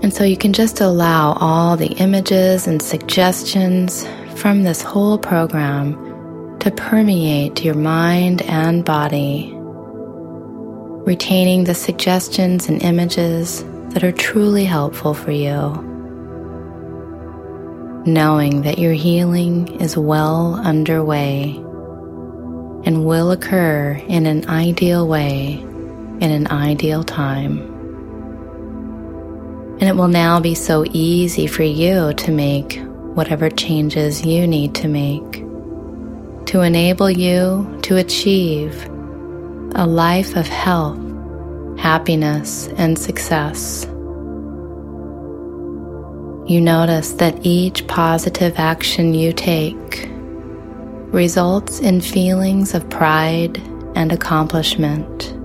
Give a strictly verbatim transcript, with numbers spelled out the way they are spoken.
And so you can just allow all the images and suggestions from this whole program to permeate your mind and body, retaining the suggestions and images that are truly helpful for you, knowing that your healing is well underway and will occur in an ideal way in an ideal time. And it will now be so easy for you to make whatever changes you need to make to enable you to achieve a life of health, happiness, and success. You notice that each positive action you take results in feelings of pride and accomplishment.